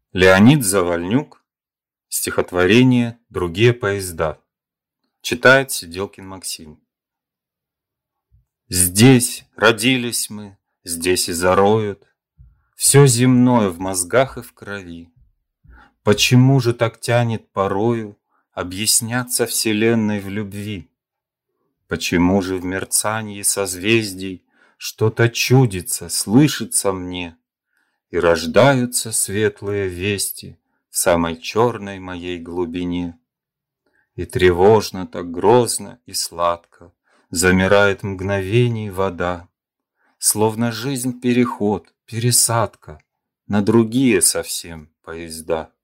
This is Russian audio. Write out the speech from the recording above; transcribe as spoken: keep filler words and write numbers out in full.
Леонид Завальнюк. Стихотворение «Другие поезда». Читает Сиделкин Максим. Здесь родились мы, здесь и зароют все земное в мозгах и в крови. Почему же так тянет порою объясняться вселенной в любви? Почему же в мерцании созвездий что-то чудится, слышится мне, и рождаются светлые вести в самой черной моей глубине? И тревожно, так грозно и сладко замирает мгновений вода, словно жизнь переход, пересадка на другие совсем поезда.